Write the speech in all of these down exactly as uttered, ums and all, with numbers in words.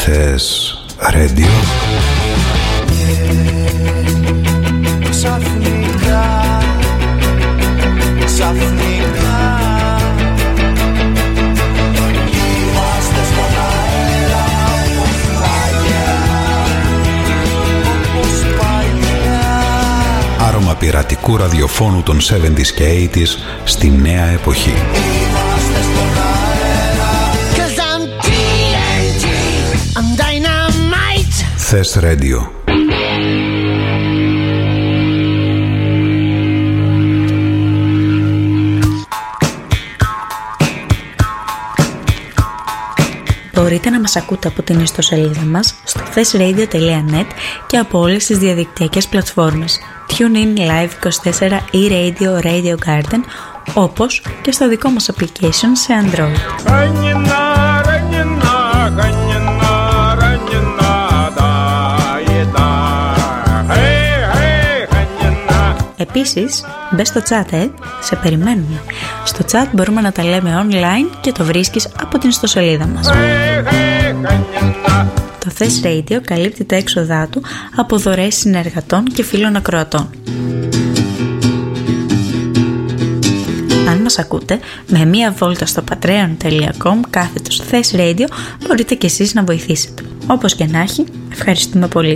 Θες Radio? Ξαφνικά, ξαφνικά είμαστε στον αέρα όπως παλιά, όπως παλιά. Άρωμα πειρατικού ραδιοφώνου των εβδομήντα και ογδόντα στη νέα εποχή. Είμαστε στον αέρα, 'cause I'm τι εν τι, I'm dynamite. Θες Radio. Μπορείτε να μας ακούτε από την ιστοσελίδα μας στο θες ρέιντιο τελεία νετ και από όλες τις διαδικτυακές πλατφόρμες TuneIn, Live είκοσι τέσσερα, e-Radio, Radio Garden, όπως και στο δικό μας application σε Android. Επίσης, μπες στο chat, ε, σε περιμένουμε. Στο chat μπορούμε να τα λέμε online και το βρίσκεις από την ιστοσελίδα μας. Το Θες Radio καλύπτει τα έξοδά του από δωρεές συνεργατών και φίλων ακροατών. Αν μας ακούτε, με μία βόλτα στο patreon τελεία com κάθετος Θες Radio μπορείτε και εσείς να βοηθήσετε. Όπως και να έχει, ευχαριστούμε πολύ.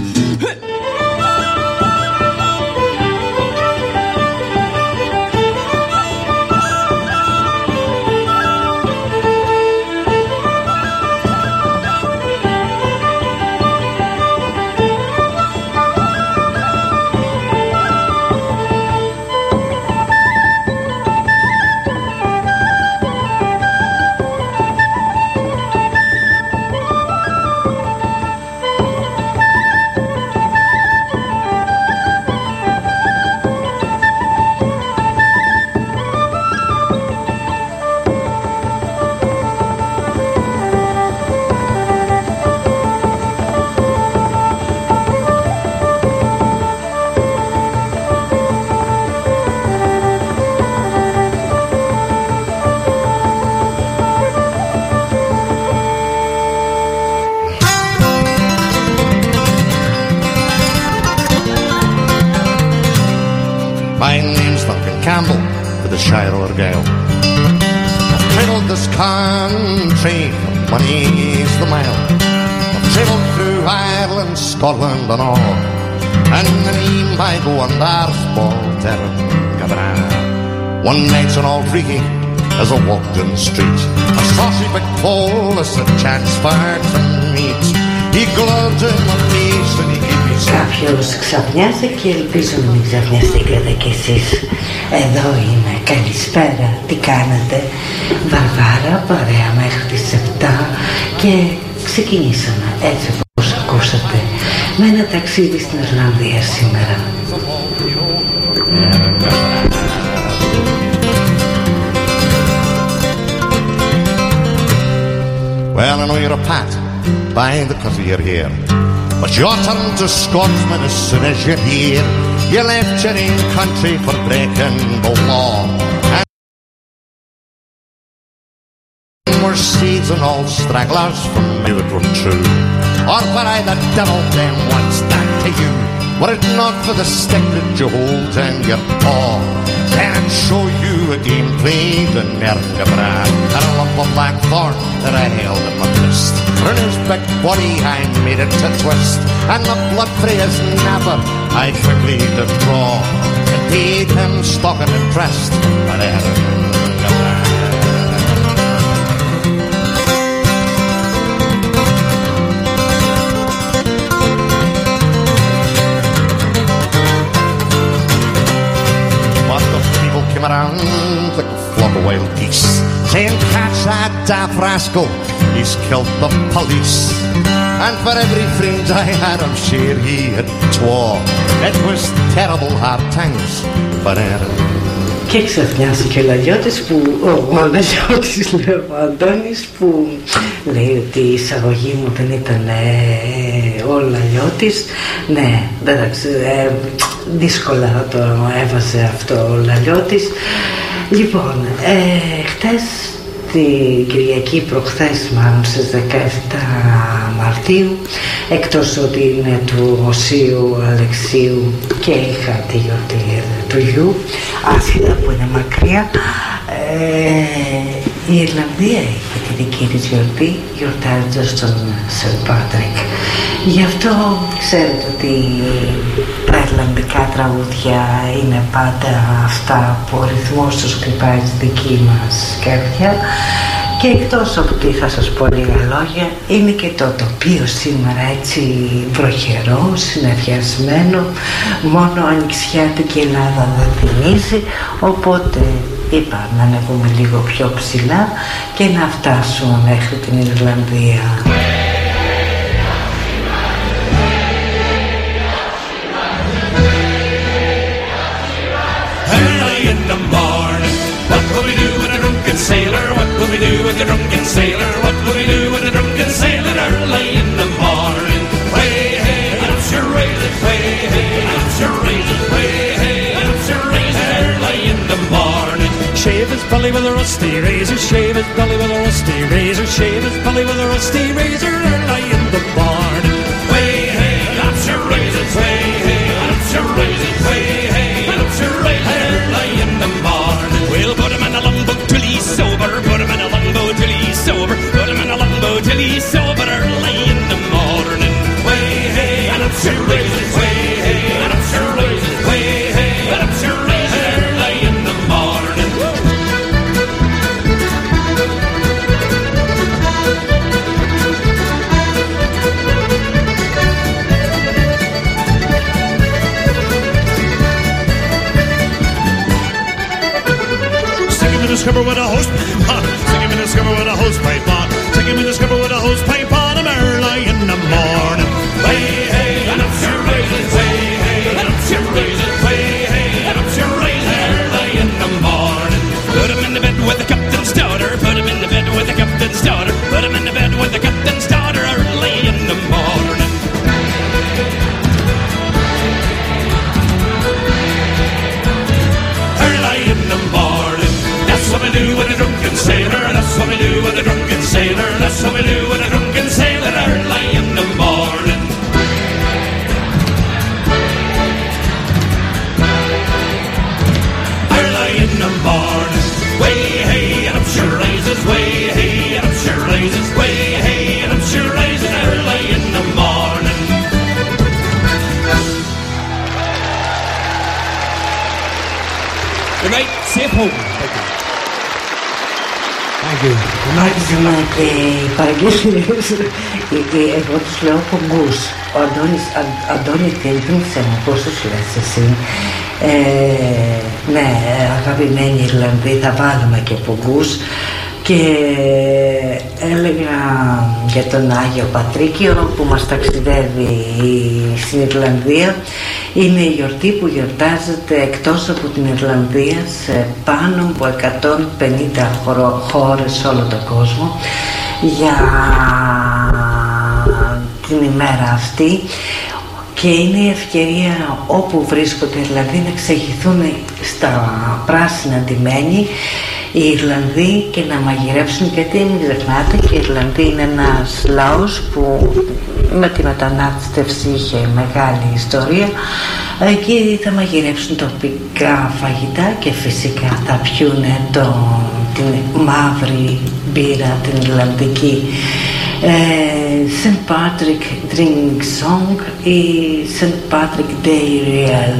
My name's Duncan Campbell, for the Shire Argyle. I've travelled this country, money's the mile. I've travelled through Ireland, Scotland and all, and the name I go under Balderron Gabra. One night's an old freaky as I walked in the street. A saucy big Paul as a chance for to meet. He gloves in my face and he gave me some. Κάποιος ξαφνιάζει και ελπίζω να μην ξαφνιαστήκατε κι εσείς. Εδώ είμαι, καλησπέρα, τι κάνετε? Βαρβάρα, παρέα μέχρι τις επτά και ξεκινήσαμε έτσι όπως ακούσατε με ένα ταξίδι στην Ιρλανδία σήμερα. Well, I know you're a pat by the cause you're here, but you're turned to Scotsman as soon as you're here. You left your own country for breaking the law, and were seeds and all stragglers from you that were true. Or were I the devil then once that to you? Were it not for the stick that you hold in your paw, then I'd show you a game played in Erngabra, and a lump of black thorn that I held in my fist. For in his big body I made it to twist, and the blood frae his napper I quickly did draw, and paid him stocking and pressed at Erngabra. Came around like a flock of wild geese, saying, catch that daft rascal, he's killed the police. And for every friend I had, I'm sure he had twa. It was terrible hard times for Aaron. Και ξαφνιάστηκε ο Λαλιώτης που, ο, ο Λαλιώτης λέω, ο Αντώνης που λέει ότι η εισαγωγή μου δεν ήταν ε, ο Λαλιώτης. Ναι, εντάξει, ε, δύσκολα το έβαζε αυτό ο Λαλιώτης. Λοιπόν, ε, χτες την Κυριακή, προχθές μάλλον στις δεκαεπτά Μαρτίου, εκτός ότι είναι του Οσίου Αλεξίου και είχα τη γιορτή του γιου, άσχετα που είναι μακριά. Ε, η Ιρλανδία έχει τη δική της γιορτή, γιορτάζοντας τον Σεντ Πάτρικ. Γι' αυτό ξέρετε ότι τα ιρλανδικά τραγούδια είναι πάντα αυτά που ο ρυθμός τους χτυπάει στη δική μας καρδιά. Και εκτός από τι θα σας πω λίγα λόγια, είναι και το τοπίο σήμερα έτσι βροχερό, συνεφιασμένο, μόνο ανοιξιάτικη Ελλάδα δεν θυμίζει, οπότε είπα να ανεβούμε λίγο πιο ψηλά και να φτάσουμε μέχρι την Ιρλανδία. Sailor, what will we do with the drunken sailor? What will we do with the drunken sailor early in the morning? Way hey, up your razors, way hey, up your razors, way hey, up your razors early in the morning. Shave his belly with a rusty razor, shave his belly with a rusty razor, shave his belly with a rusty razor early in the morning. Way hey, up your razors, way hey, up your razors, way hey, up your razors early in the morning. We'll put him in a longboat till he's sober, put him in a longboat till he's sober, put him in a longboat till he's sober early in the morning. Way hey, and up your razors, way hey, and up your razors, way hey, and up your razors early in the morning. Skipper with a hose pipe on. Stick him in the skipper with a hose pipe on. Stick him in the skipper with a hose pipe on. I'm early in the morning. Way hey, and up your razors. Way hey, and up your razors. Way hey, and up your razors. Early in the morning. Put him in the bed with the captain's daughter. Put him in the bed with the captain's daughter. Put him in the bed with the captain's daughter. Early in the morning. Early in the morning. That's what we do with a drunken sailor. That's what we do with a drunken sailor. That's what we do with a drunken sailor early in the morning. Early in the morning. Way hey, and up your razors. Way hey, and up your razors. Way hey, and up your razors early in the morning. Good night. Safe home. Μάλιστα και οι παραγγελίες, εγώ τους λέω πογκούς. Ο Αντώνης, Αντώνη τίμησε μου, πώς τους λες εσύ. Ε, ναι, αγαπημένοι Ιρλανδοί, θα βάλουμε και πογκούς. Και έλεγα για τον Άγιο Πατρίκιο που μας ταξιδεύει στην Ιρλανδία. Είναι η γιορτή που γιορτάζεται εκτός από την Ιρλανδία σε πάνω από εκατόν πενήντα χώρες σε όλο τον κόσμο για την ημέρα αυτή. Και είναι η ευκαιρία όπου βρίσκονται οι Ιρλανδοί να ξεχυθούν στα πράσινα ντυμένοι οι Ιρλανδοί και να μαγειρέψουν, γιατί μην ξεχνάτε και οι Ιρλανδοί είναι ένας λαός που με τη μετανάστευση είχε μεγάλη ιστορία. Εκεί θα μαγειρέψουν τοπικά φαγητά και φυσικά θα πιούν το, την μαύρη μπύρα, την Ιρλανδική. Saint Patrick Drink Song ή Saint Patrick Day Real.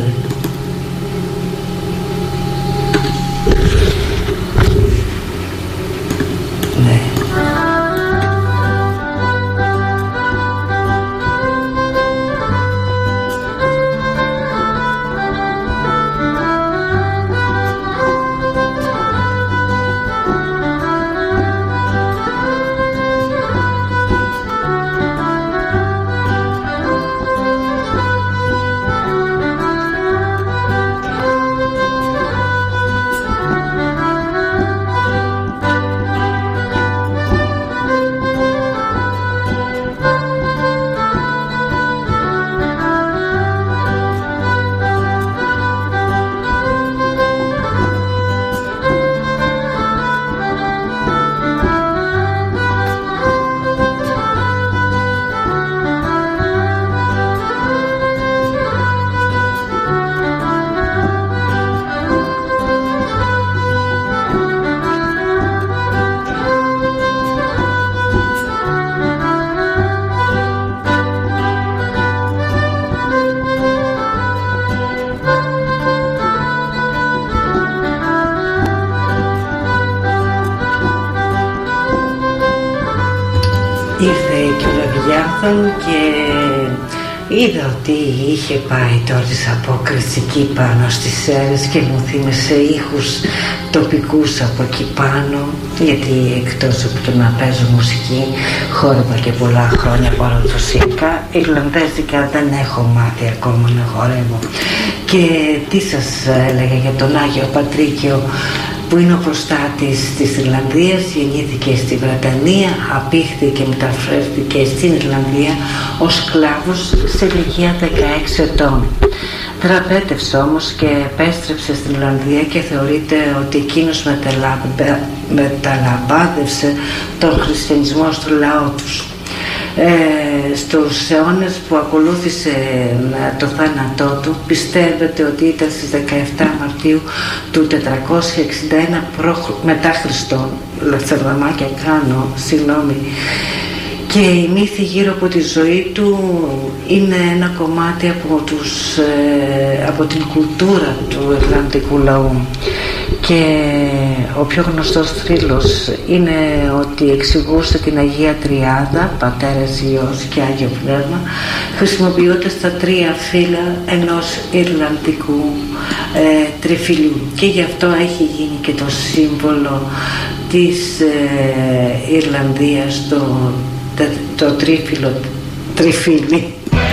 Κιουραβιάδων και είδα ότι είχε πάει τώρα της απόκριση εκεί πάνω στις Σέρρες και μου θύμισε ήχους τοπικούς από εκεί πάνω, γιατί εκτός από το να παίζω μουσική χόρευα και πολλά χρόνια παραδοσιακά. Ιρλανδέζικα δεν έχω μάθει ακόμα να χορεύω. Και τι σας έλεγα για τον Άγιο Πατρίκιο, που είναι ο προστάτης της Ιρλανδίας, γεννήθηκε στη Βρετανία, απήχθη και μεταφέρθηκε στην Ιρλανδία ως σκλάβος σε ηλικία δεκαέξι ετών. Θεραπεύτευσε όμως και επέστρεψε στην Ιρλανδία και θεωρείται ότι εκείνος μεταλαμπάδευσε τον χριστιανισμό στο λαό τους. Ε, στους αιώνες που ακολούθησε το θάνατό του πιστεύετε ότι ήταν στις δεκαεφτά Μαρτίου του τετρακόσια εξήντα ένα μετά Χριστόν, λαθροδαμάκια κάνω, συγγνώμη. Και η μύθη γύρω από τη ζωή του είναι ένα κομμάτι από, τους, ε, από την κουλτούρα του Ιρλανδικού λαού. Και ο πιο γνωστός θρύλος είναι ότι εξηγούσε την Αγία Τριάδα, Πατέρας, Υιός και Άγιο Πνεύμα, χρησιμοποιώντας τα τρία φύλλα ενός Ιρλανδικού ε, τριφυλιού. Και γι' αυτό έχει γίνει και το σύμβολο της ε, Ιρλανδίας, το, το, το τρίφυλλο τριφύλι.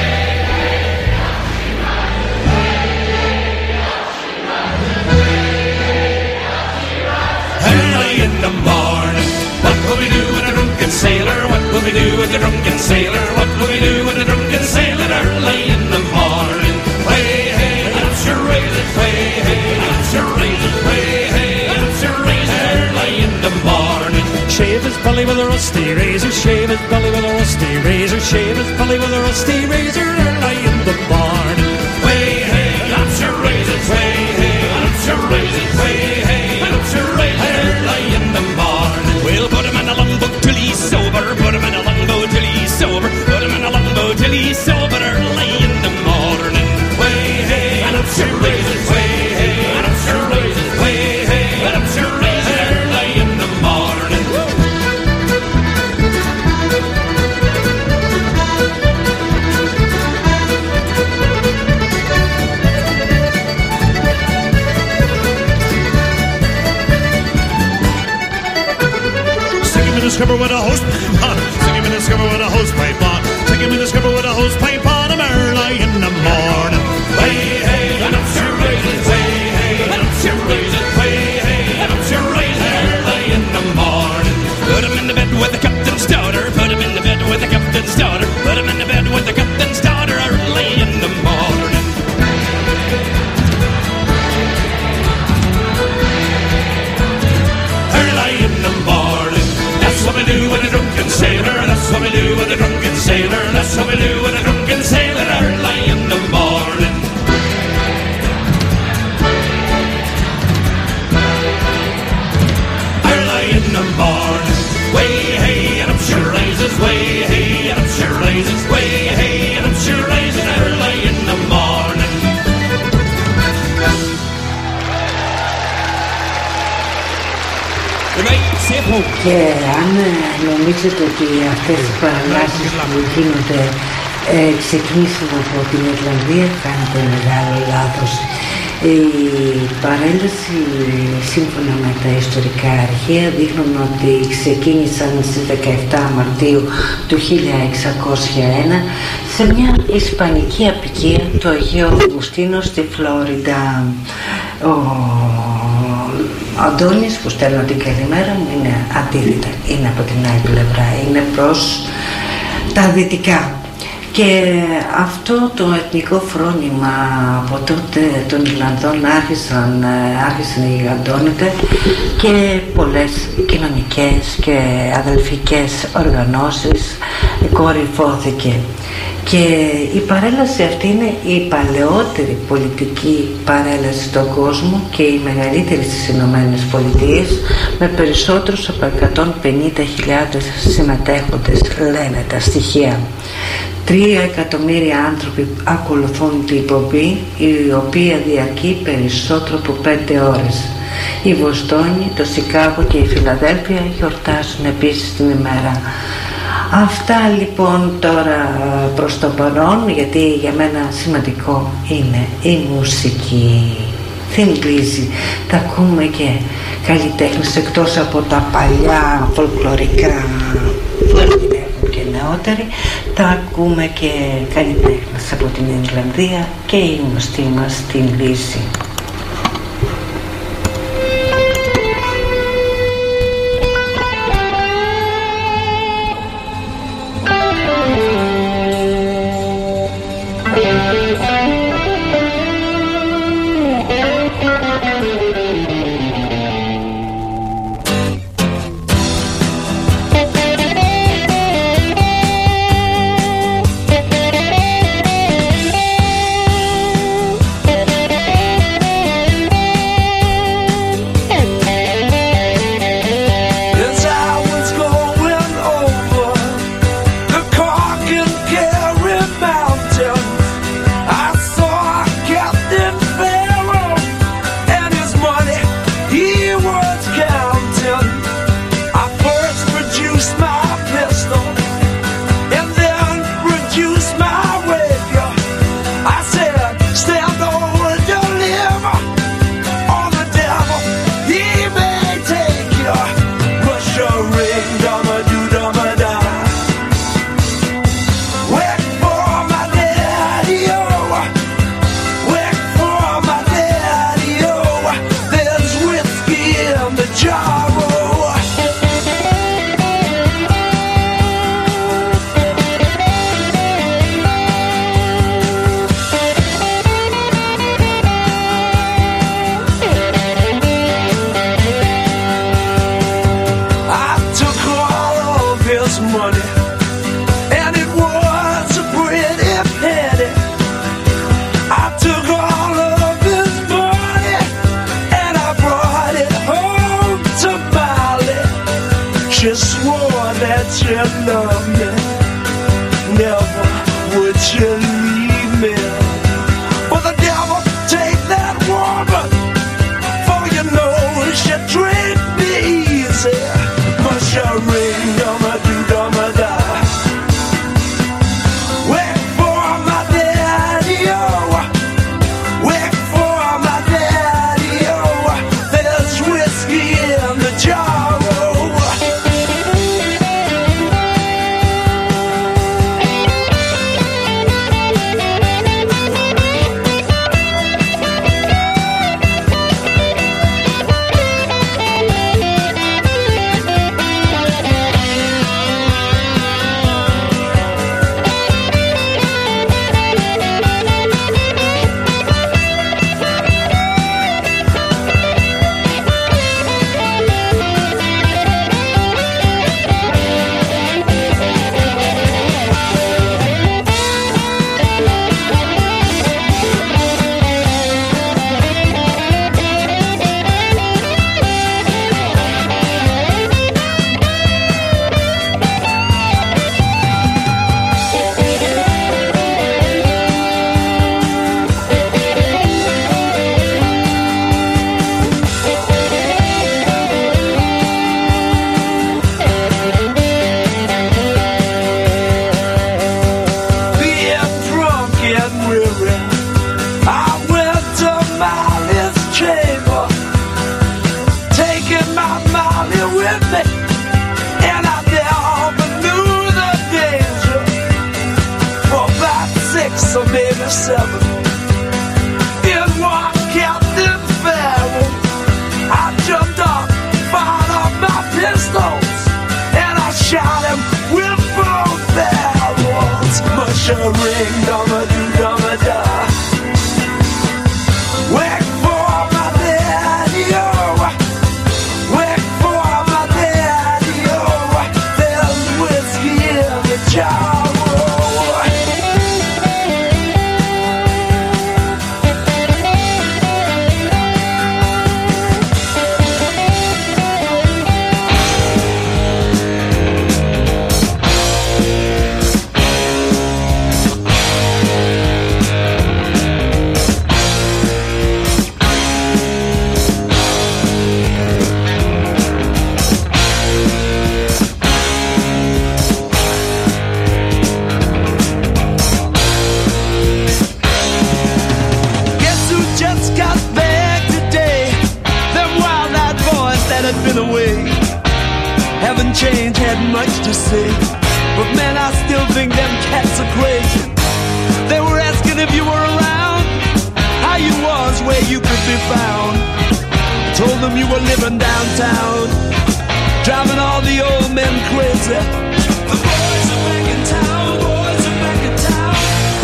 Sailor, what will we do with the drunken sailor? What will we do with the drunken sailor early in the morning? Way hey, that's your razor. Way hey, that's your razor. Way hey, that's your razor early in the morning. Shave his belly with a rusty razor. Shave his belly with a rusty razor. Shave his belly with a rusty razor early in the morning. Way hey, that's your razor. Way hey, that's your razor. Way hey, that's your razor early in the morning. We'll put him in a longboat till he's sober. Put him in a longboat till he's sober. Put him in a longboat till he's sober early in the morning. Way hey, and up your razors. Way hey, and up your razors. Way hey, and up your razors early in the morning. Skipper with a hose pipe on. Stick him in the skipper with a hose pipe on. Stick him in the skipper with a hose pipe on. I'm early in the morning. Way hey, and up your razors. Way hey, and up your razors. Way hey, and up your razors early in the morning. Put him in the bed with the captain's daughter. Put him in the bed with the captain's daughter. Put him in the bed with the captain's daughter early in the morning. Early in the morning. That's what we do with a drunken sailor. That's what we do with a drunken sailor. That's what we do with a drunken sailor early in the morning. Early in the morning. Way hey, and up your razors. Way hey, and up your razors. Way hey, and up your razors early in the morning. Και αν νομίζετε ότι αυτές οι παραλάσεις που γίνονται ε, ξεκίνησαν από την Ιρλανδία, κάνετε μεγάλο λάθος. Η παρέλαση σύμφωνα με τα ιστορικά αρχεία δείχνουν ότι ξεκίνησαν στις δεκαεφτά Μαρτίου του χίλια εξακόσια ένα σε μια ισπανική απικία του Αγίου Αυγουστίνου στη Φλόριντα. Ο Αντώνης, που στέλνω την καλημέρα μου, είναι αντίθετα, είναι από την άλλη πλευρά, είναι προς τα δυτικά. Και αυτό το εθνικό φρόνημα από τότε των Ιρλανδών άρχισαν, άρχισε να γιγαντώνεται και πολλές κοινωνικές και αδελφικές οργανώσεις κορυφώθηκε. Και η παρέλαση αυτή είναι η παλαιότερη πολιτική παρέλαση στον κόσμο και η μεγαλύτερη στις Ηνωμένες Πολιτείες, με περισσότερους από εκατόν πενήντα χιλιάδες συμμετέχοντες, λένε τα στοιχεία. Τρία εκατομμύρια άνθρωποι ακολουθούν την εκπομπή, η οποία διαρκεί περισσότερο από πέντε ώρες. Η Βοστόνη, το Σικάγο και η Φιλαδέλφια γιορτάζουν επίσης την ημέρα Αυτά λοιπόν τώρα προς το παρόν, γιατί για μένα σημαντικό είναι η μουσική. Thin Lizzy, τα ακούμε και καλλιτέχνες εκτός από τα παλιά φολκλωρικά που ερμηνεύουν και νεότεροι, τα ακούμε και καλλιτέχνες από την Ιρλανδία και η γνωστή μας Thin Lizzy. to say, but man, I still think them cats are crazy. They were asking if you were around, how you was, where you could be found. Told them you were living downtown, driving all the old men crazy. The boys are back in town, boys are back in town.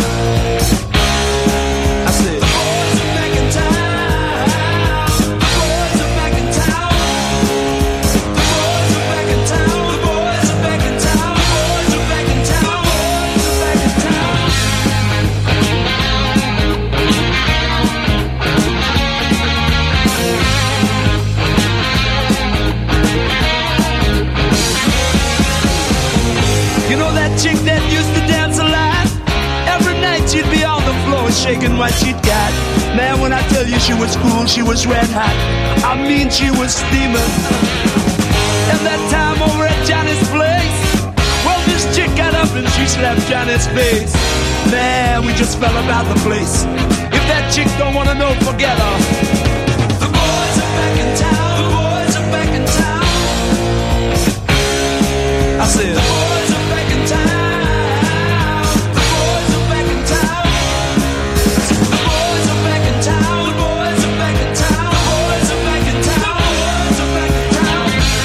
I said, the boys are back in town, the boys are back in town. The boys are back in town, the boys are back in town, the boys are back in town, boys are back in town. You know that chick that used to dance a lot? Every night she'd be on the floor shaking what she'd got. Man, when I tell you she was cool, she was red hot. I mean, she was steaming. And that time over at Johnny's place, well, this chick got up and she slapped Johnny's face. Man, we just fell about the place. If that chick don't wanna know, forget her. The boys are back in town, the boys are back in town. I said, the boys are back in town, the boys are back in town. The boys are back in town, the boys are back in town, the boys are back in town, the boys are back in town.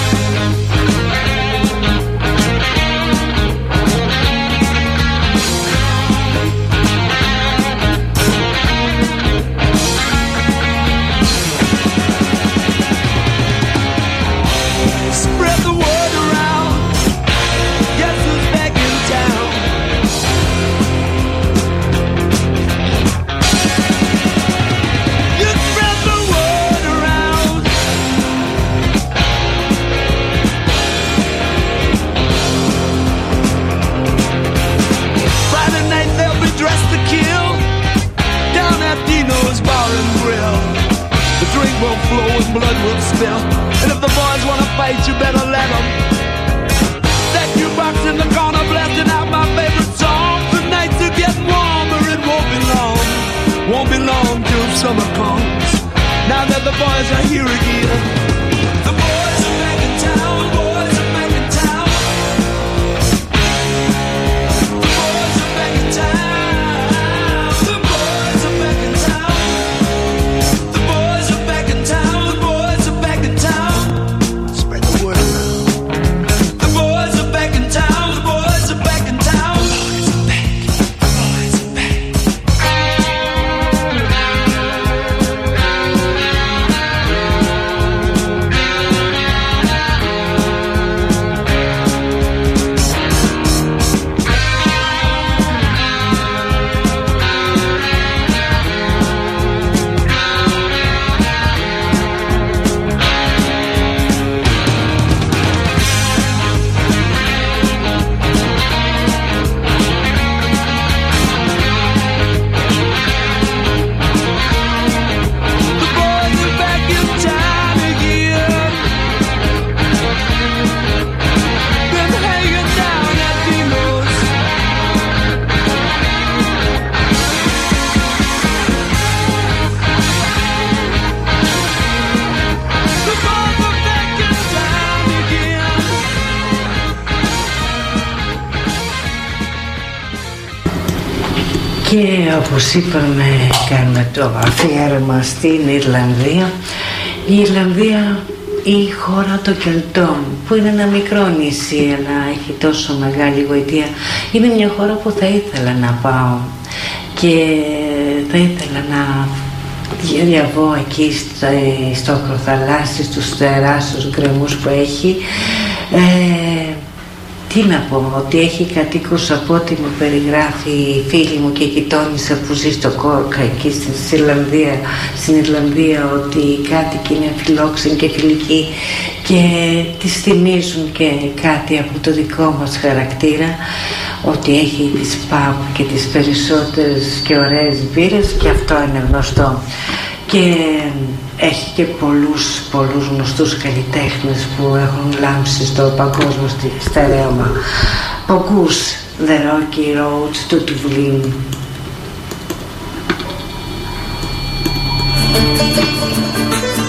Spread the word around. Guess who's back in town? You spread the word around. Friday night they'll be dressed to kill down at Dino's Bar and Grill. The drink will flow and blood will spill. And if the boys wanna fight, you better let them. That jukebox in the corner blasting out my favorite song. The nights are getting warmer, it won't be long. Won't be long till summer comes. Now that the boys are here again. The boys are back in town, the boys are back in town. The boys are back in town. The boys are back in town. The boys are back in town. The boys are back in town. Spread the word around. The boys are back in town. The boys are back in town. The boys are back. The boys are back. The boys are back in town again. Been hanging down at Dino's. The boys are back in town again. Και όπως είπαμε, κάνουμε το αφιέρωμα στην Ιρλανδία. Η Ιρλανδία, η χώρα των Κελτών, που είναι ένα μικρό νησί αλλά έχει τόσο μεγάλη γοητεία, είναι μια χώρα που θα ήθελα να πάω και θα ήθελα να διαβώ εκεί στο, στο ακροθαλάσσι, στους τεράστιους γκρεμούς που έχει. ε, Τι να πω, ότι έχει κατοίκους από ό,τι μου περιγράφει η φίλη μου και η γειτόνισσα που ζει στο Κόρκα εκεί στην Ιρλανδία, στην Ιρλανδία, ότι οι κάτοικοι είναι φιλόξενοι και φιλικοί και τις θυμίζουν και κάτι από το δικό μας χαρακτήρα, ότι έχει τις pub και τις περισσότερες και ωραίες μπύρες, και αυτό είναι γνωστό. Και έχει και πολλούς, πολλούς γνωστούς καλλιτέχνες που έχουν λάμψει στο παγκόσμιο στερέωμα. Ακούς The Rocky Road του Τουβλίνου.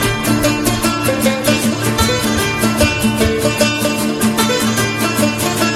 Thank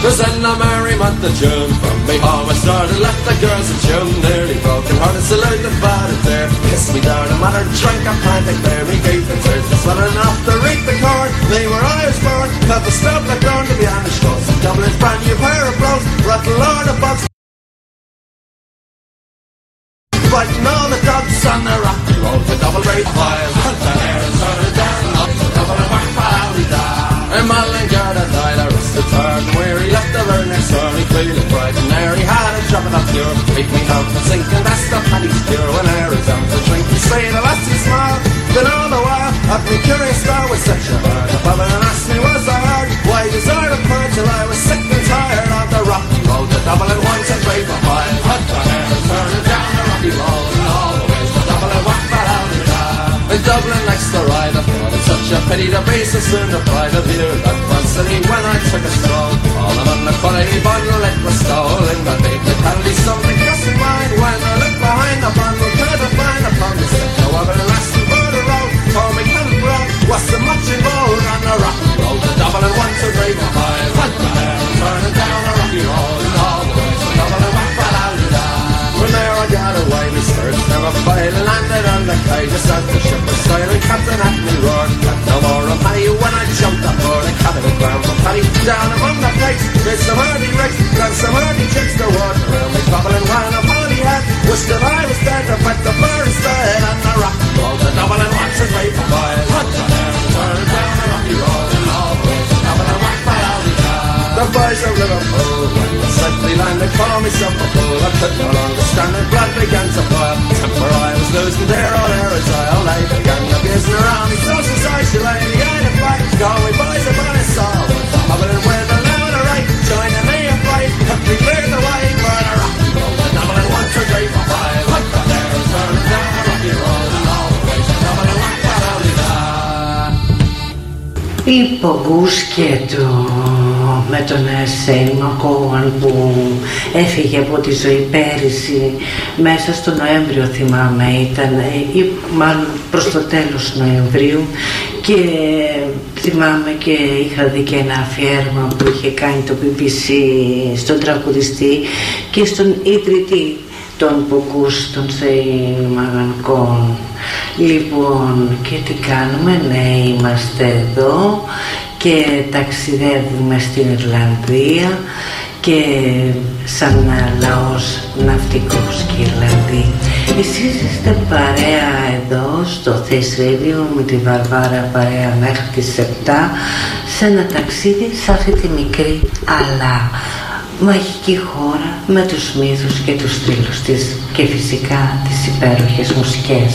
'Cause then the merry month of June, from me home I started, left the girls in June, nearly broken hearted, salute the father there. Kiss me down, the mother drank a pint of beer, me gave the tears, just running off to reap the corn. They were Irish born, cut the stuff like down to be Irish clothes. Dublin's brand new pair of blows, rattle all the bugs. Fighting all the dogs on the rocky road, the double rate file, hunt the hair and turn it down, up the double and whack pally down. And Mullingar that died, I rusted turn, where he left the very next door, he feeling bright and there he had a drop of that pure. Make me out for sinking, that's the paddy's cure. When air is out to drink, he say the lassie smile. Then all the while, at me curious star was such a bird. The bubble and asked me was I hard, why deserted her till I was sick and tired of the rocky road. The double and once and brave a while, hunt the hair and turn it down the rocky road. And all the ways the double and whack that out of the in Dublin next to ride, I thought it such a pity to be so soon to pride of you. That one city when I took a stroll, all of on the quality bundle it was stolen. But they could hardly something just in mind. When I looked behind the bundle, could I find upon the stick? However, the last two word of road, told me Kevin Brown was so much involved on the rocky road. The double and one to brave a mile, hunt the hair and turn it down the rocky road. And all the ways the double and whack that out of the when there I got away, me skirts never failed and landed on the quay just as the ship was sailing. Captain at me roared, got no more of Paddy when I jumped up board. I cut the ground for Paddy down among the plates. There's some early rigs, got some early chicks to water around me, bubbling round a Paddy head. Wished that I was dead to fight the first dead on the rocky road. The double and once and wait for mile, hunt the hair and turn it down the rocky road. And all the ways the double and whack by all the time. The boys of Liverpool, when the safely landed, call me some fool. I could no longer stand it, blood began to boil. Temper I was losing there, all there as I all I began abusing around me. So society, the end of life, call me boys of my soul. Hobbling with a loud right, joining me a fight. Help me clear the way for the rocky road. The double and one to great for five. Hunt the there and turn it down the rocky road. And all the ways the double and one for all the time. Υπογούς και το με τον Σέιν Μακόουαν που έφυγε από τη ζωή πέρυσι μέσα στο Νοέμβριο, θυμάμαι ήταν, ή μάλλον προς το τέλος Νοεμβρίου, και θυμάμαι και είχα δει και ένα αφιέρωμα που είχε κάνει το μπι μπι σι στον τραγουδιστή και στον ιδρυτή των Ποκούς, τον Σέιν Μαγανκόν. Λοιπόν, και τι κάνουμε? Ναι, είμαστε εδώ και ταξιδεύουμε στην Ιρλανδία και σαν λαός ναυτικός και Ιρλανδί. Εσείς είστε παρέα εδώ στο Face Radio με τη Βαρβάρα παρέα μέχρι τις επτά σε ένα ταξίδι σε αυτή τη μικρή αλλά μαγική χώρα με τους μύθους και τους θρύλους της και φυσικά τις υπέροχες μουσικές.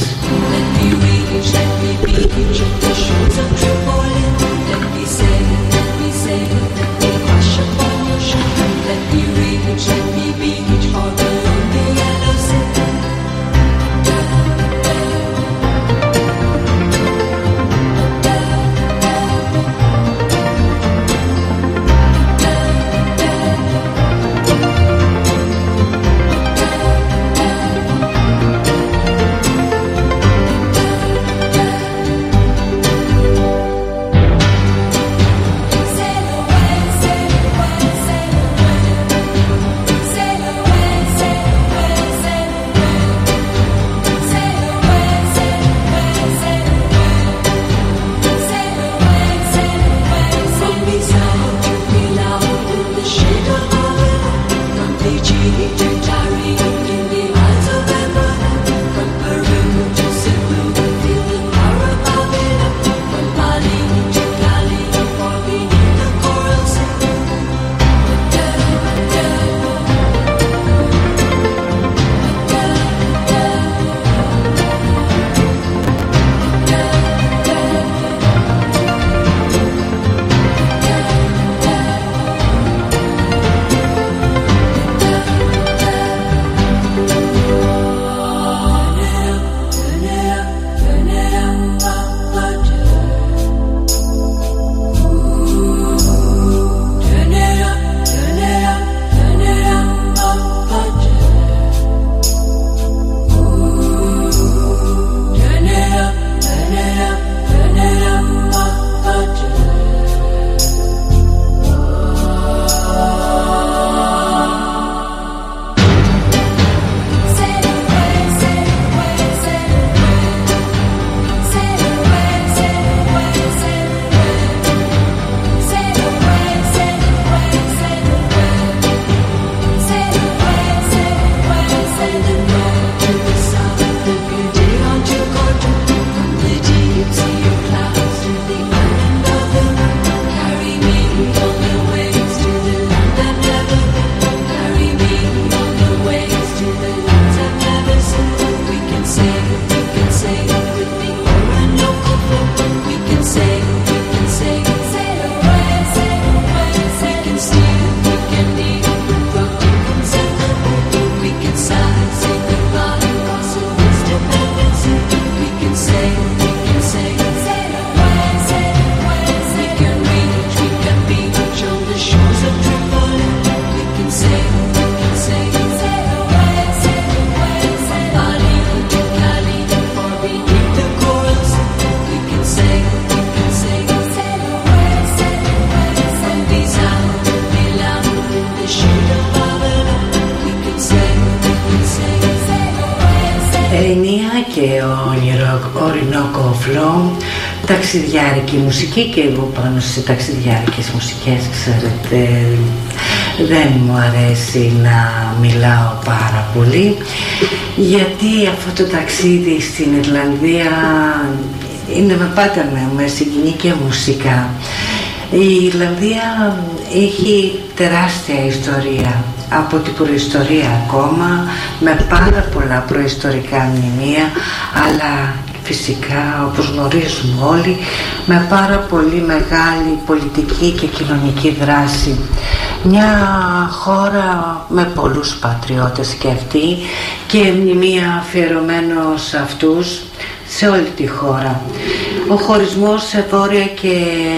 και όνειρο Ορεινόκο Φλό, ταξιδιάρικη μουσική, και εγώ πάνω σε ταξιδιάρικες μουσικές, ξέρετε, δεν μου αρέσει να μιλάω πάρα πολύ, γιατί αυτό το ταξίδι στην Ιρλανδία είναι με πάντα με, με συγκινεί και μουσικά. Η Ιρλανδία έχει τεράστια ιστορία, από την προϊστορία ακόμα, με πάρα πολλά προϊστορικά μνημεία, αλλά φυσικά, όπως γνωρίζουμε όλοι, με πάρα πολύ μεγάλη πολιτική και κοινωνική δράση. Μια χώρα με πολλούς πατριώτες και αυτή, και μνημεία αφιερωμένο σε αυτούς, σε όλη τη χώρα. Ο χωρισμός σε Βόρεια και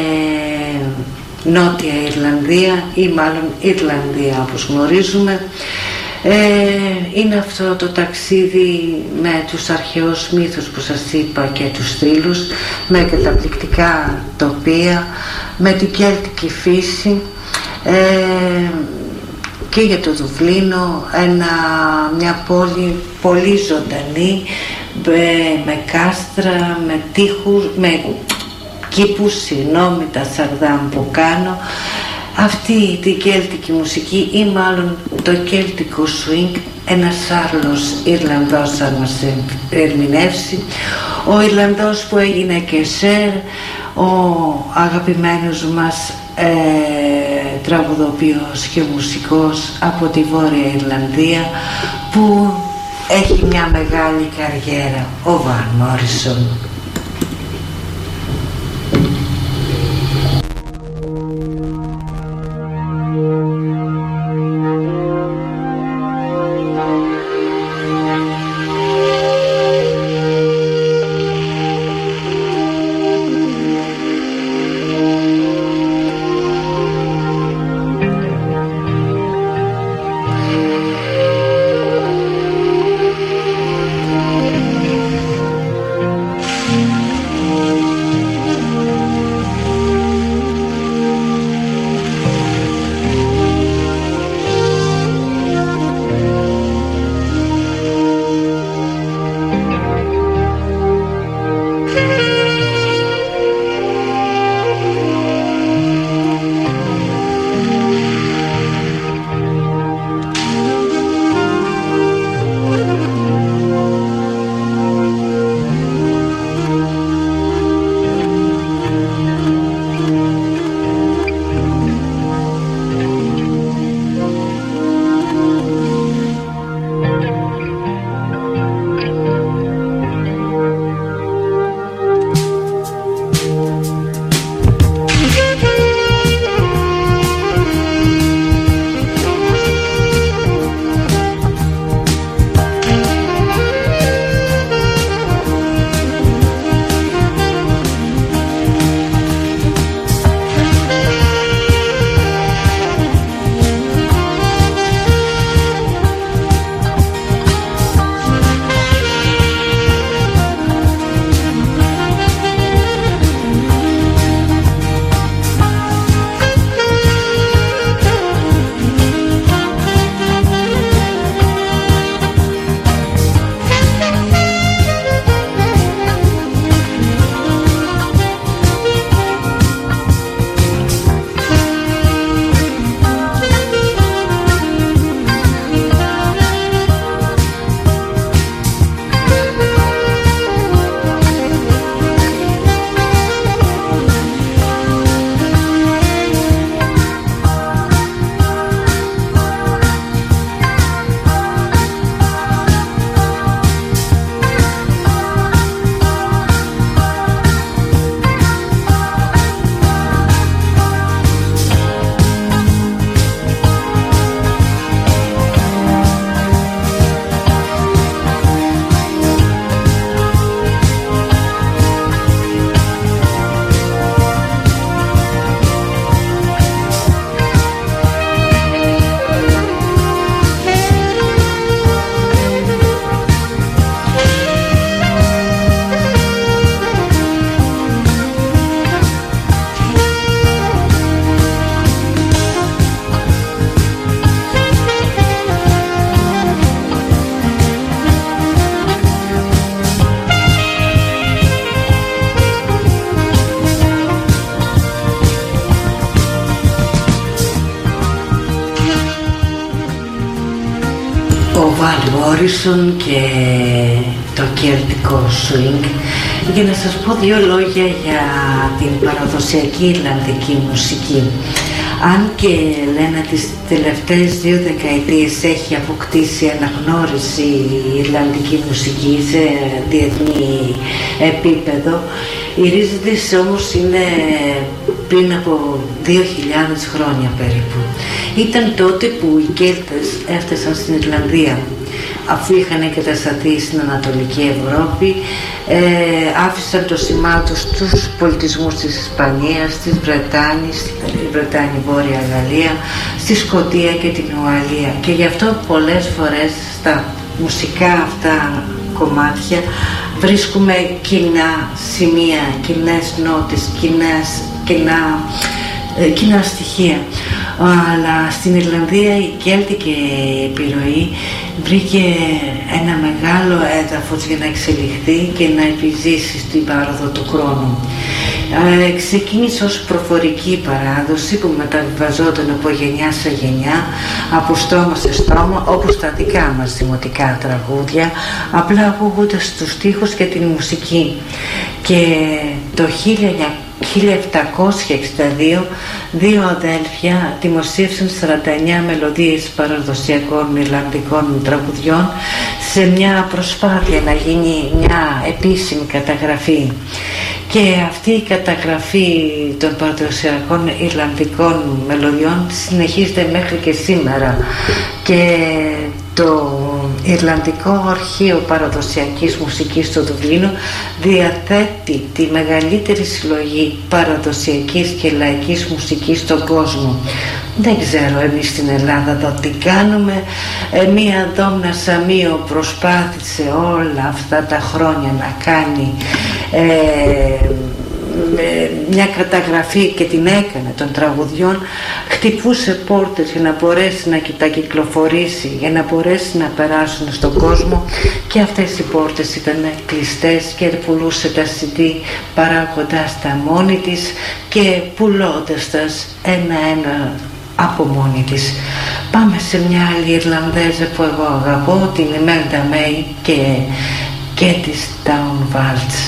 Νότια Ιρλανδία, ή μάλλον Ιρλανδία όπως γνωρίζουμε, ε, είναι αυτό το ταξίδι με τους αρχαίους μύθους που σας είπα και τους θρύλους, με καταπληκτικά τοπία, με την κέλτικη φύση, ε, και για το Δουβλίνο, ένα, μια πόλη πολύ ζωντανή, με, με κάστρα, με τείχους, με κήπους, συγγνώμη τα σαρδάμ που κάνω, αυτή την κέλτικη μουσική, ή μάλλον το κέλτικο swing, ένας άλλος Ιρλανδός θα μας ερμηνεύσει, ο Ιρλανδός που έγινε και σερ, ο αγαπημένος μας ε, τραγουδοποιός και μουσικός από τη Βόρεια Ιρλανδία, που έχει μια μεγάλη καριέρα, ο Βαν Μόρισον. Van Morrison και το κελτικό swing, για να σας πω δύο λόγια για την παραδοσιακή Ιρλανδική μουσική. Αν και λένε τις τελευταίες δύο δεκαετίες έχει αποκτήσει αναγνώριση η Ιρλανδική μουσική σε διεθνή επίπεδο, οι ρίζες της όμως είναι πριν από δύο χιλιάδες χρόνια περίπου. Ήταν τότε που οι Κέλτες έφτασαν στην Ιρλανδία, αφού είχαν εγκατασταθεί στην Ανατολική Ευρώπη, ε, άφησαν το σημάδι τους στους πολιτισμούς της Ισπανίας, της Βρετάνης, τη Βρετάνη, Βόρεια Γαλλία, στη Σκωτία και την Ουαλία. Και γι' αυτό πολλές φορές στα μουσικά αυτά κομμάτια βρίσκουμε κοινά σημεία, κοινές νότες, κοινές, κοινά, ε, κοινά στοιχεία. Αλλά στην Ιρλανδία η κέλτικη επιρροή βρήκε ένα μεγάλο έδαφος για να εξελιχθεί και να επιζήσει στην πάροδο του χρόνου. Ε, ξεκίνησε ως προφορική παράδοση που μεταβιβαζόταν από γενιά σε γενιά, από στόμα σε στόμα, όπως τα δικά μας δημοτικά τραγούδια, απλά ακούγοντας τους στίχους και την μουσική. Και το χίλια επτακόσια εξήντα δύο δύο αδέλφια δημοσίευσαν σαράντα εννέα μελωδίες παραδοσιακών Ιρλανδικών τραγουδιών σε μια προσπάθεια να γίνει μια επίσημη καταγραφή. Και αυτή η καταγραφή των παραδοσιακών Ιρλανδικών μελωδιών συνεχίζεται μέχρι και σήμερα. Και το Ιρλανδικό Αρχείο Παραδοσιακής Μουσικής στο Δουβλίνο διαθέτει τη μεγαλύτερη συλλογή παραδοσιακής και λαϊκής μουσικής στον κόσμο. Δεν ξέρω εμείς στην Ελλάδα εδώ τι κάνουμε. Ε, μία Δόμνα Σαμίο προσπάθησε όλα αυτά τα χρόνια να κάνει ε, μια καταγραφή και την έκανε των τραγουδιών, χτυπούσε πόρτες για να μπορέσει να τα κυκλοφορήσει, για να μπορέσει να περάσουν στον κόσμο, και αυτές οι πόρτες ήταν κλειστές και πουλούσε τα σι ντι παράγοντας τα μόνη της και πουλώντας τα ένα-ένα από μόνη της. Πάμε σε μια άλλη Ιρλανδέζα που εγώ αγαπώ, την Imelda May και, και της Town Waltz.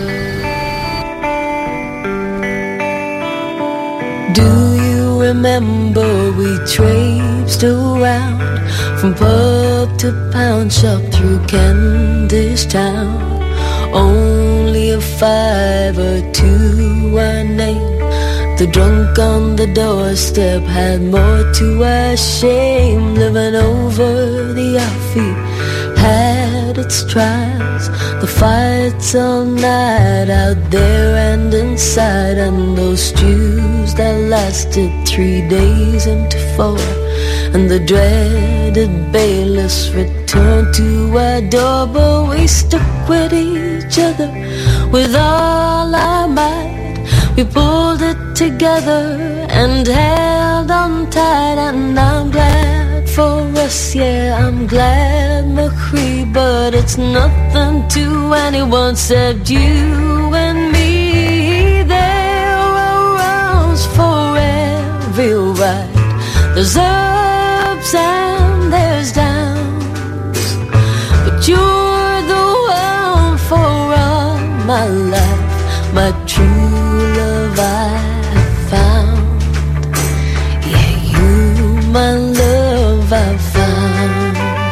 Do you remember we traipsed around from pub to pound shop through Candice Town? Only a five or two our name. The drunk on the doorstep had more to our shame. Living over the offbeat had its trials. The fights all night out there and inside, and those stews that lasted three days into four, and the dreaded bailiffs returned to our door. But we stuck with each other with all our might. We pulled it together and held on tight, and I'm glad for us, yeah, I'm glad, McCree, but it's nothing to anyone except you and me. There are rounds for every ride. There's ups and there's downs, but you're the one for all my life, my true love I found. Yeah, you, my love I found.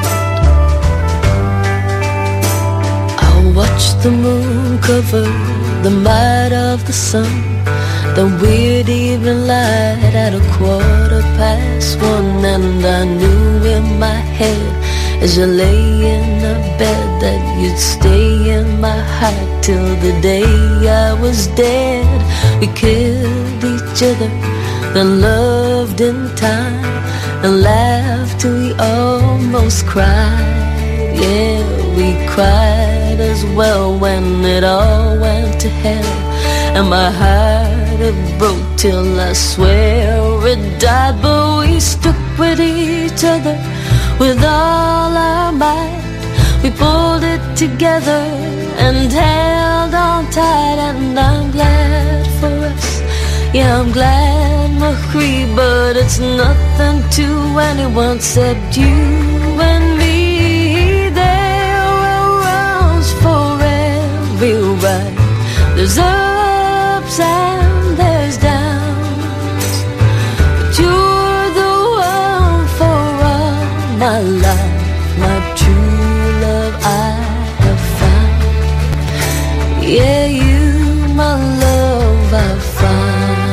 I watched the moon cover the might of the sun, the weird evening light at a quarter past one, and I knew in my head as you lay in the bed that you'd stay in my heart till the day I was dead. We killed each other, then loved in time, and laughed till we almost cried. Yeah, we cried as well when it all went to hell, and my heart it broke till I swear it died. But we stuck with each other with all our might. We pulled it together and held on tight, and I'm glad for us. Yeah, I'm glad, McCree, but it's nothing to anyone except you and me. There's ups and there's downs, but you're the one for all my life, my true love I have found. Yeah, you, my love, I found.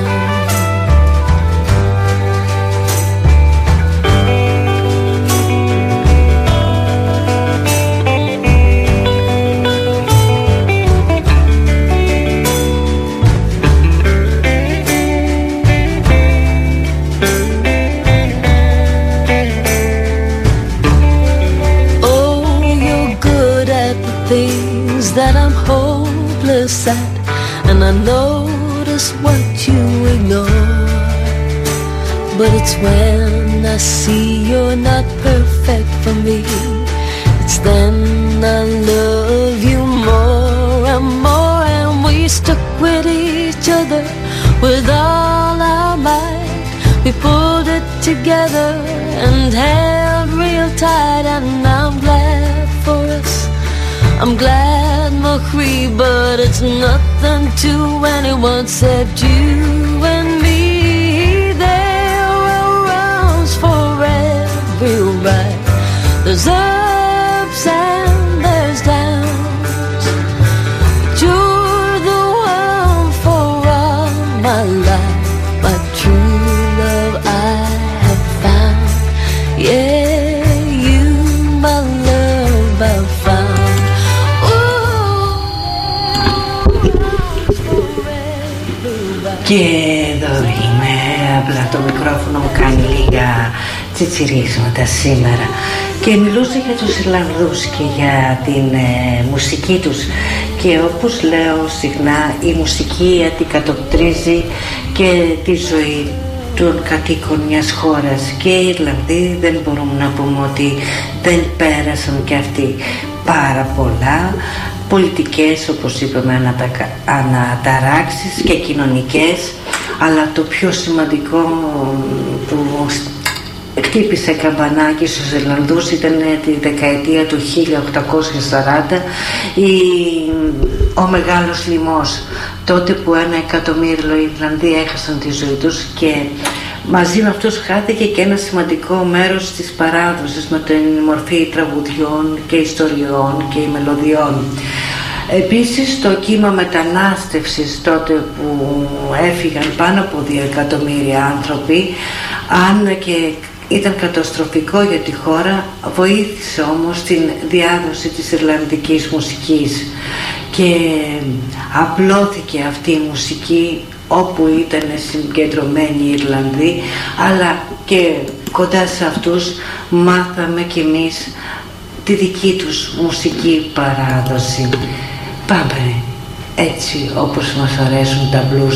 That I'm hopeless at, and I notice what you ignore. But it's when I see you're not perfect for me, it's then I love you more and more. And we stuck with each other with all our might. We pulled it together and held real tight, and I'm glad for us. I'm glad, Marie, but it's nothing to anyone except you and me. There are rounds for every ride. There's ups and there's downs, but you're the one for all my life, my true love I have found. Yeah, you, my love, I found. Και εδώ είμαι, απλά το μικρόφωνο μου κάνει λίγα τσιτσιρίσματα σήμερα. Και μιλούσα για τους Ιρλανδούς και για την ε, μουσική τους. Και όπως λέω συχνά, η μουσική αντικατοπτρίζει και τη ζωή των κατοίκων μιας χώρας. Και οι Ιρλανδοί δεν μπορούμε να πούμε ότι δεν πέρασαν και αυτοί πάρα πολλά. Πολιτικές, όπως είπαμε, ανατακα... αναταράξεις και κοινωνικές, αλλά το πιο σημαντικό που χτύπησε καμπανάκι στους Ιρλανδούς ήταν τη δεκαετία του χίλια οκτακόσια σαράντα, η... ο Μεγάλος Λιμός, τότε που ένα εκατομμύριο Ιρλανδοί έχασαν τη ζωή τους, και μαζί με αυτούς χάθηκε και ένα σημαντικό μέρος της παράδοσης με την μορφή τραγουδιών και ιστοριών και μελωδιών. Επίσης το κύμα μετανάστευσης, τότε που έφυγαν πάνω από δύο εκατομμύρια άνθρωποι, αν και ήταν καταστροφικό για τη χώρα, βοήθησε όμως την διάδοση της ιρλανδικής μουσικής και απλώθηκε αυτή η μουσική όπου ήταν συγκεντρωμένοι οι Ιρλανδοί, αλλά και κοντά σε αυτούς μάθαμε κι εμείς τη δική τους μουσική παράδοση. Πάμε έτσι όπως μας αρέσουν τα blues.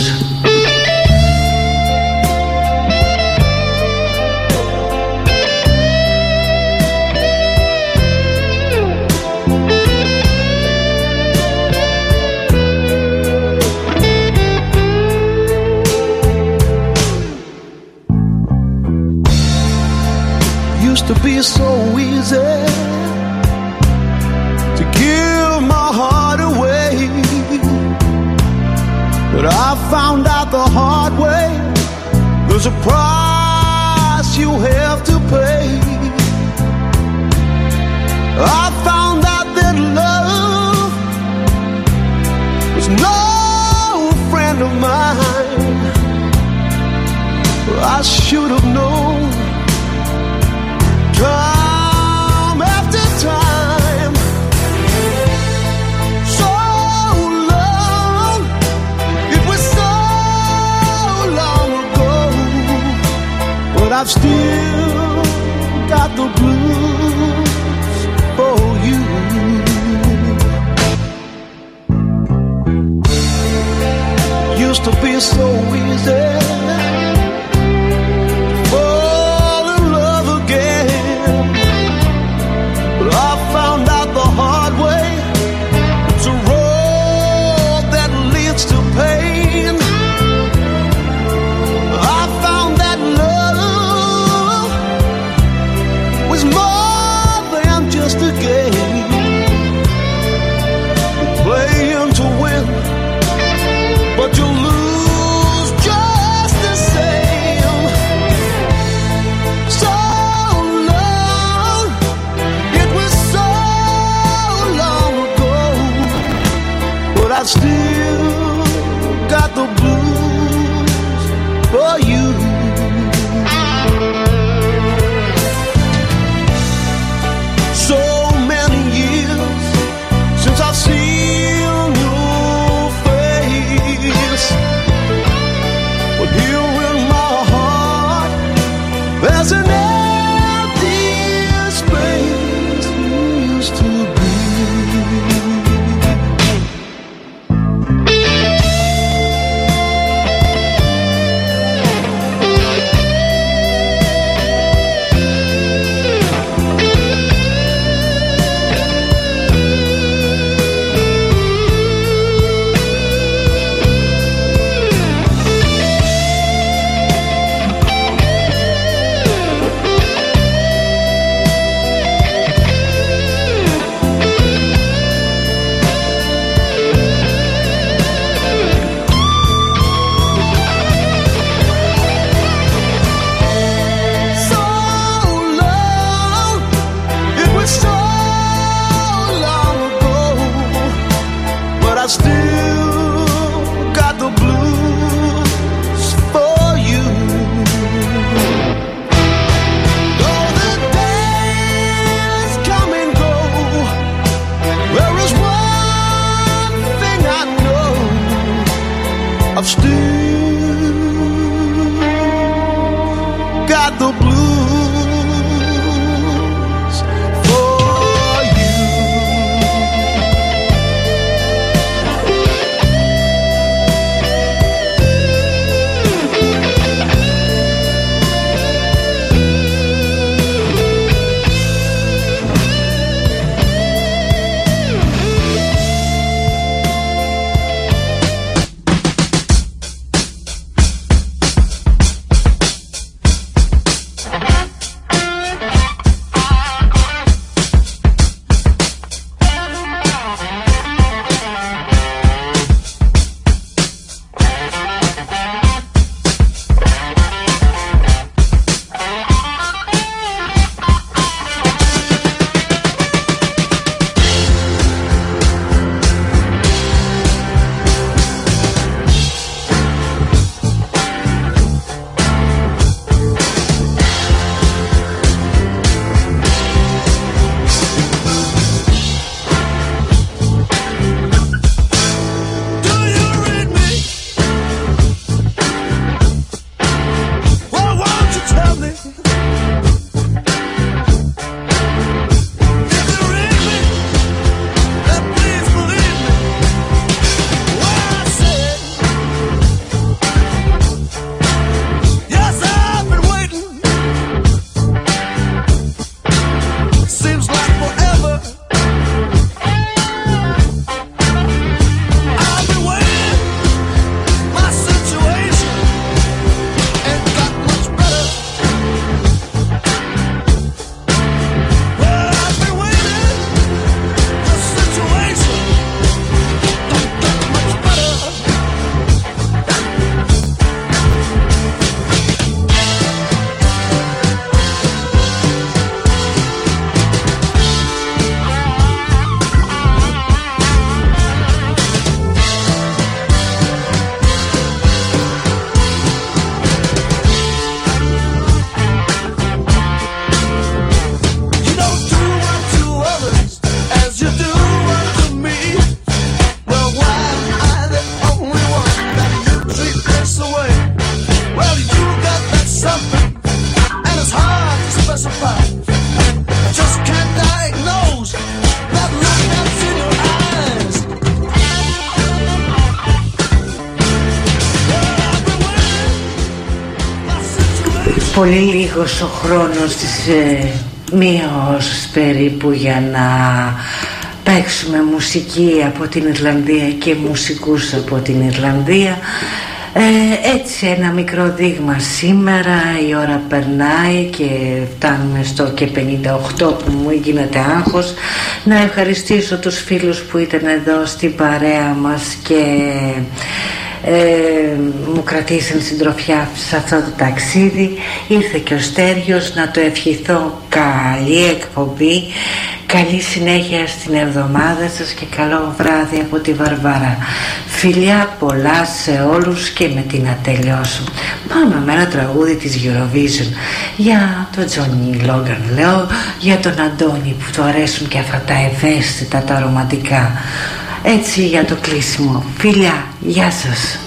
To be so easy to give my heart away, but I found out the hard way there's a price you have to pay. I found out that love was no friend of mine. I should have known time after time, so long, it was so long ago, but I've still got the blues for you. Used to be so easy got the blues for you. Πολύ λίγος ο χρόνος της ε, μία ώρας περίπου για να παίξουμε μουσική από την Ιρλανδία και μουσικούς από την Ιρλανδία. Ε, έτσι ένα μικρό δείγμα σήμερα, η ώρα περνάει και φτάνουμε στο και πενήντα οκτώ που μου γίνεται άγχος. Να ευχαριστήσω τους φίλους που ήταν εδώ στην παρέα μας και Ε, μου κρατήσαν συντροφιά σε αυτό το ταξίδι. Ήρθε και ο Στέργιος, να το ευχηθώ καλή εκπομπή, καλή συνέχεια στην εβδομάδα σας και καλό βράδυ από τη Βαρβάρα. Φιλιά πολλά σε όλους και με τι να τελειώσω. Πάμε με ένα τραγούδι της Eurovision για τον Τζόνι Λόγκαν, λέω, για τον Αντώνη που του αρέσουν και αυτά τα ευαίσθητα, τα ρομαντικά. Έτσι για το κλείσιμο. Φιλιά, γεια σας.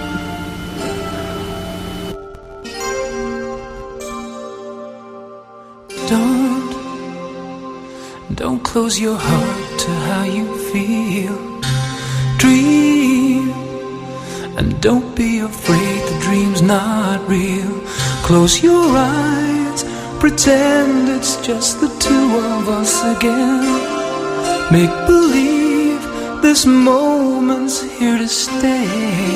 Don't, don't close your heart to how you feel. Dream, and don't be afraid the dream's not real. Close your eyes, pretend it's just the two of us again. Make believe this moment's here to stay.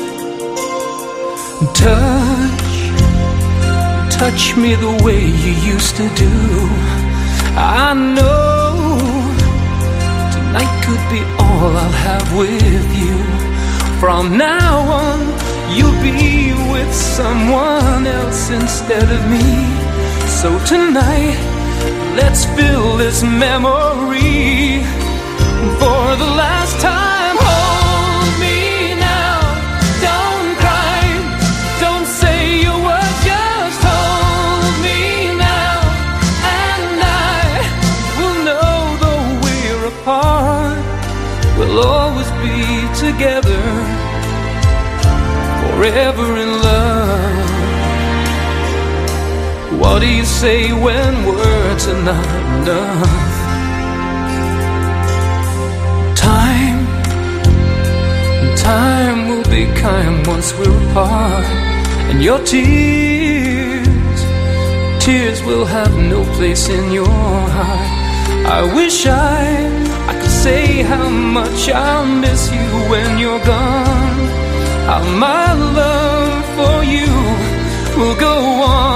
Touch, touch me the way you used to do. I know tonight could be all I'll have with you. From now on, you'll be with someone else instead of me. So tonight, let's fill this memory. For the last time, hold me now. Don't cry, don't say a word, just hold me now. And I will know though we're apart, we'll always be together, forever in love. What do you say when words are not enough? Time, time will be kind once we're apart. And your tears, tears will have no place in your heart. I wish I, I could say how much I'll miss you when you're gone. How my love for you will go on.